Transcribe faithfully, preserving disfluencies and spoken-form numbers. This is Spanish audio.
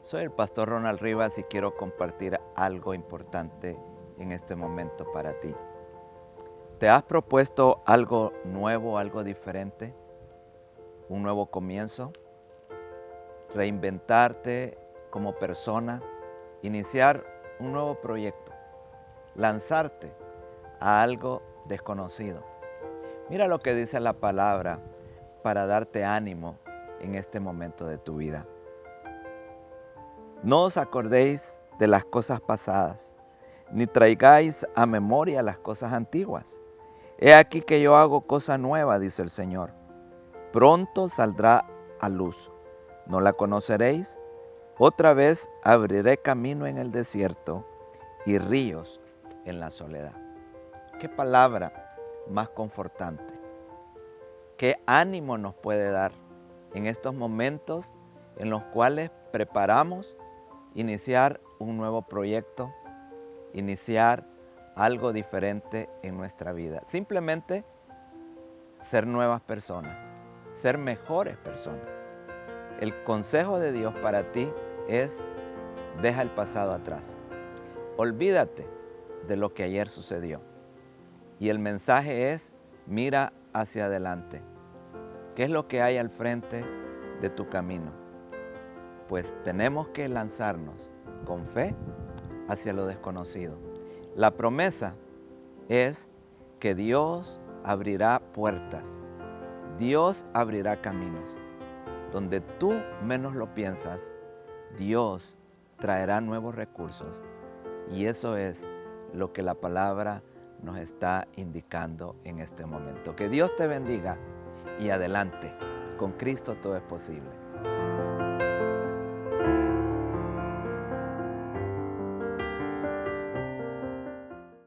Soy el pastor Ronald Rivas y quiero compartir algo importante en este momento para ti. ¿Te has propuesto algo nuevo, algo diferente? ¿Un nuevo comienzo? ¿Reinventarte como persona? ¿Iniciar un nuevo proyecto? ¿Lanzarte a algo desconocido? Mira lo que dice la palabra para darte ánimo en este momento de tu vida. No os acordéis de las cosas pasadas, ni traigáis a memoria las cosas antiguas. He aquí que yo hago cosa nueva, dice el Señor. Pronto saldrá a luz. ¿No la conoceréis? Otra vez abriré camino en el desierto y ríos en la soledad. ¿Qué palabra más confortante? ¿Qué ánimo nos puede dar en estos momentos en los cuales preparamos iniciar un nuevo proyecto, iniciar algo diferente en nuestra vida? Simplemente ser nuevas personas, ser mejores personas. El consejo de Dios para ti es: deja el pasado atrás. Olvídate de lo que ayer sucedió. Y el mensaje es: mira hacia adelante. ¿Qué es lo que hay al frente de tu camino? Pues tenemos que lanzarnos con fe hacia lo desconocido. La promesa es que Dios abrirá puertas, Dios abrirá caminos. Donde tú menos lo piensas, Dios traerá nuevos recursos. Y eso es lo que la palabra nos está indicando en este momento. Que Dios te bendiga y adelante. Con Cristo todo es posible.